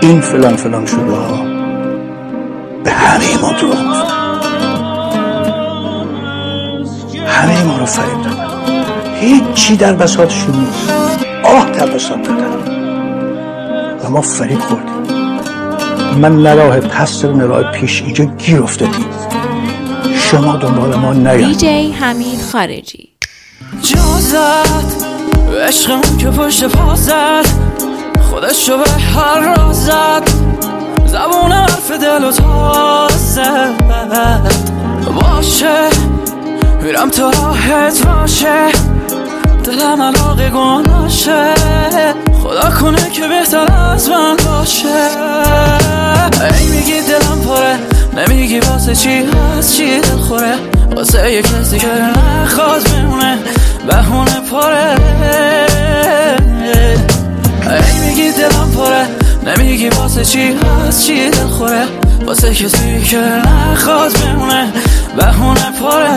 این فلان فلان شده ها به همه ما دروغ گفت، همه ما رو فریب دادن، هیچی در بساطشون نیست، آه در بساط دادن و ما فریب خوردیم. من نه راه پس نه راه پیش، اینجا گیر افتادیم، شما دنبال ما نیاید. دیجی حمید خارجی. جازت عشقمون که پشت پا زد، خودشو به هر راز زد، زبون حرف دل و تازد. باشه میرم تا راحت باشه، دلم علاقه گناشه، خدا کنه که بهتر از من باشه. ای میگی دلم پره، نمیگی واسه چی هست چی دل خوره، واسه یه کسی که نخواد بمونه بهونه پره. ای میگی دلم پره، نمیگی واسه چی هست چی دل خوره، واسه کسی که نخواد بمونه بهونه پره.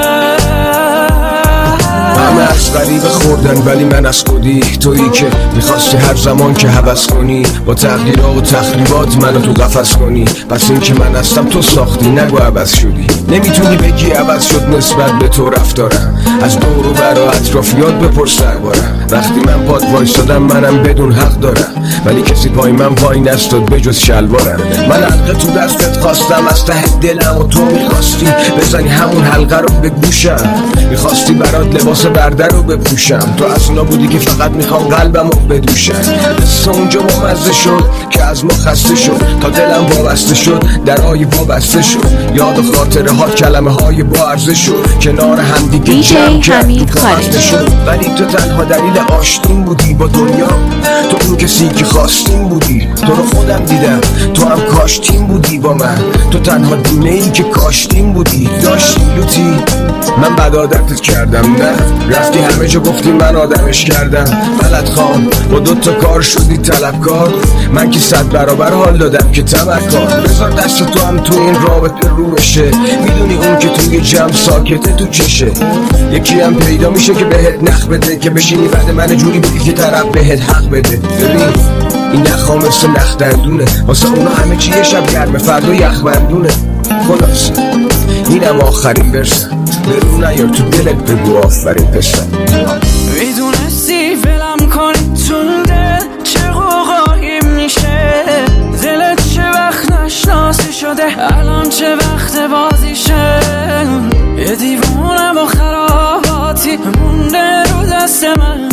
همه از غریبه خوردن ولی من از خودی، تویی که میخواستی هر زمان که هوس کنی با تغییرها و تخریبات منو تو قفس کنی. پس این که من هستم تو ساختی، نگو عوض شدی. نمیتونی بگی عوض شد نسبت به تو رفتارم، از دور و بر و اطرافیات بپرس دربارم. وقتی من پاد وایستادم منم بدون حق دارم، ولی کسی پای من وای نستاد بجز شلوارم. من حلقه تو دستت خواستم از ته دلم و تو میخواستی بزنی همون حلقه رو به گوشم، میخواستی برات لباس برده رو بپوشم. تو از اونا بودی که فقط میخوام قلبم رو بدوشم. قصه اونجا ممزه شد که از ما خسته شد، تا دلم وابسته شد درای وابسته شد. یاد و خاطره ها کلمه های با عرضه شد، کنار هم دیگه جمع کرد تو خسته شد. ولی تو تنها دلیل آشتیم بودی با دنیا، تو اون کسی که خواستیم بودی. تو رو خودم دیدم تو هم کاشتیم بودی با من، تو تنها دونه ای که کاشتیم بودی. داشتی لوتی من بد عادتت کردم، نه رفتی همه جا گفتی من آدمش کردم. غلط خان با دوتا کار شدی طلبکار، من که 100 برابر حال دادم که تمکار. بذار دست تو هم تو این رابطه رو بشه، میدونی اون که توی جمع ساکته تو چشه. یکی هم پیدا میشه که بهت نخ بده، که بشینی بعد من جوری بگی که طرف بهت حق بده. ببین این نخا مثل نخ دندونه، واسه اونا همه چی یه شب گرمه فردا یخبندونه. خلاصه اینم آخرین برسم، برو نیار تو دلت بگو آفرین پسر. میدونستی ولم کنی تو دل چه قوقایی میشه، دلت چه وقت نشناسی شده الان چه وقت بازیشه. یه دیوونه با خراباتی مونده رو دست من،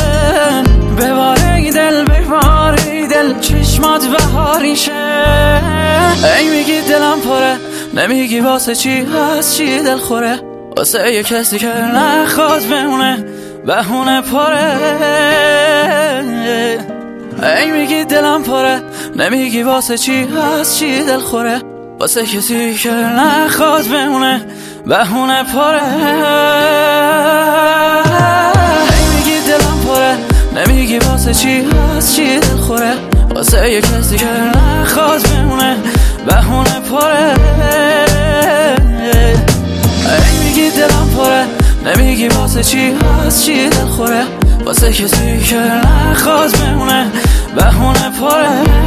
بباره دل بباره دل چشمات بهاریشه. ای میگی دلم پره، نمیگی واسه چی هست چی دل خوره، واسه یه کسی که نخواد بمونه بهونه پره. ای میگی دلم پره، نمیگی واسه چی هست چی دل خوره، واسه کسی که نخواد بمونه بهونه پره. ای میگی دلم پره، نمیگی واسه چی هست چی دل خوره، واسه یه کسی که نخواد بمونه بهونه پره. ای میگی دلم پره، نمیگی واسه چی هست چی دل خوره، واسه کسی که نخواد بمونه بهونه پره.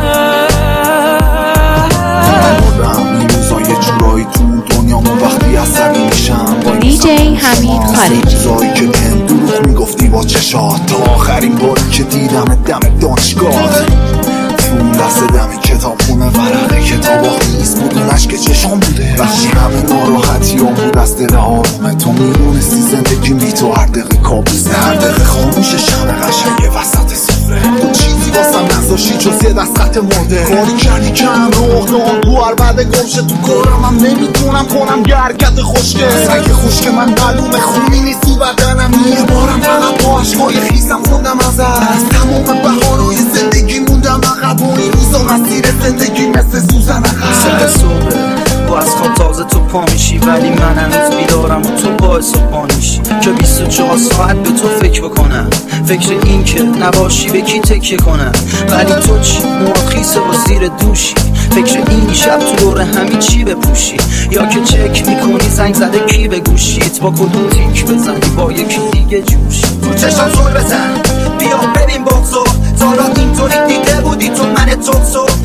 بردم این روزا یه جورایی تو دنیامو وقتی عصبی میشم، دیجی حمید خارجی. روزایی که بهم دروغ میگفتی با چشات، تا آخرین باری که دیدم دم دانشگاه. تو اون لحظه دم کتابخونه ورقه کتابا خیز بود، اون عشق چشام بوده. وقتی همه ناراحتیام بود از دل آرومه، تو میدونستی زندگیم بی تو هر دقیقه کابوسه. هر دقیقه خاموش شمع قشنگ وسط سفره، تو چیزی واسم نذاشتی جز یه دست خط مرده. کاری کردی که هم روحنام تو هر بعد گمشه تو کارم، هم نمیتونم کنم یه حرکت خوشگه. سنگ خوشگه من معلوم خونی نیست تو بدنم، یه بارم فقط با عشقای خیزم خوندم از تمام بهارای زندگی موندم عقب، و این روزا مسیر زندگی مثل سوزن عقب. صبح با از خواب تازه تو پا میشی، ولی من هنوز بیدارم و تو باعث پا میشی که 24 ساعت به تو فکر بکنم، فکر این که نباشی به کی تکیه کنم. ولی تو چی؟ موخیسه و زیر دوشی، فکر این شب تو دور همین چی بپوشی، یا که چک میکنی زنگ زده کی به گوشیت، با کدوم تیک بزنی با یکی دیگه جوشی. تو چشم زور بزن بیا بریم بغضو، تا را اینطوری دیده بودی تو من تو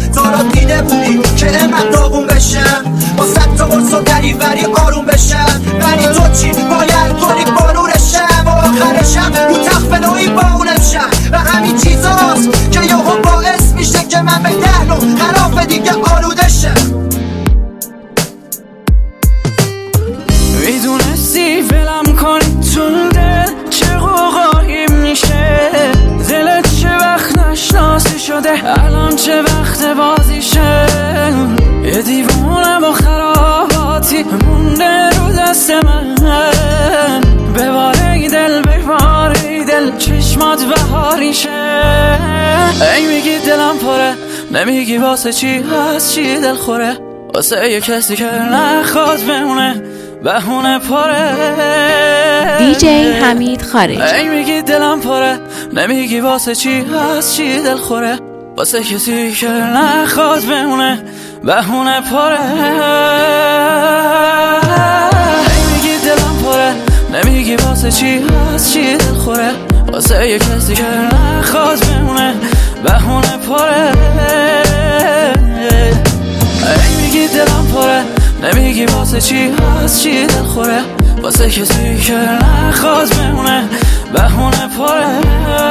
شده الان چه وقت بازیشه یه دیوونه با خراباتی مونده رو دست من بباره دل بباره دل چشمات بهاریشه ای میگی دلم پره نمیگی واسه چی هست چی دل خوره واسه یه کسی که نخواد بمونه بهونه پره دیجی حمید خارجی. ای میگی دلم پره نمیگی واسه چی هست چی دل خوره واسه کسی که نخواد بمونه بهونه پره ای میگی دلم پره نمیگی واسه چی هست چی دل خوره واسه یه کسی که نخواد بمونه بهونه پره ای میگی دلم پره نمیگی واسه چی هست چی دل خوره واسه کسی که نخواد بمونه بهونه پره